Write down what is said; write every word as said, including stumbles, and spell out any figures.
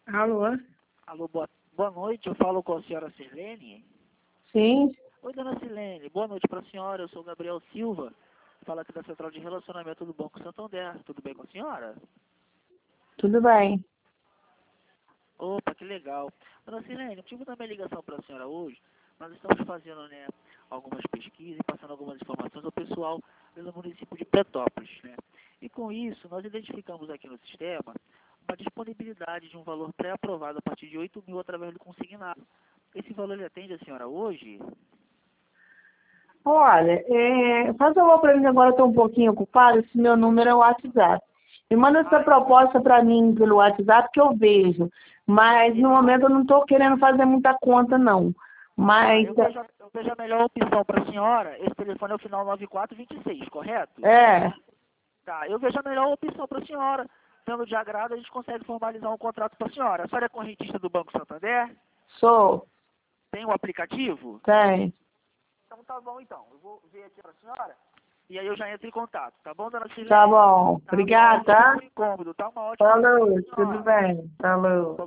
Alô? Alô, boa, boa noite, eu falo com a senhora Sirlene. Sim, Oi, dona Sirlene, boa noite para a senhora, eu sou o Gabriel Silva, falo aqui da Central de Relacionamento do Banco Santander, tudo bem com a senhora? tudo bem. Opa, que legal. Dona Sirlene, o motivo da minha ligação para a senhora hoje, nós estamos fazendo, né, algumas pesquisas e passando algumas informações ao pessoal do município de Petrópolis, né? E com isso, nós identificamos aqui no sistema uma disponibilidade de um valor pré-aprovado a partir de oito mil através do consignado. Esse valor ele atende a senhora hoje? Olha, é, faz um favor para mim, agora eu estou um pouquinho ocupada, esse meu número é o WhatsApp. Me manda essa Ah, proposta para mim pelo WhatsApp que eu vejo. Mas no momento eu não estou querendo fazer muita conta, não. ah, Mas, eu vejo, a- eu vejo a melhor opção para a senhora. Esse telefone é o final nove quatro dois seis, correto? é, Tá, eu vejo a melhor opção para a senhora. Tendo de agrado, a gente consegue formalizar um contrato para a senhora. A senhora é correntista do Banco Santander? sou, Tem um aplicativo? tem. Então tá bom, então. Eu vou ver aqui para a senhora e aí eu já entro em contato. Tá bom, dona Tá Silene? bom. Tá bom, Obrigada, desculpa tá? o incômodo. Tá uma ótima noite para Falou, a tudo senhora. bem. Falou.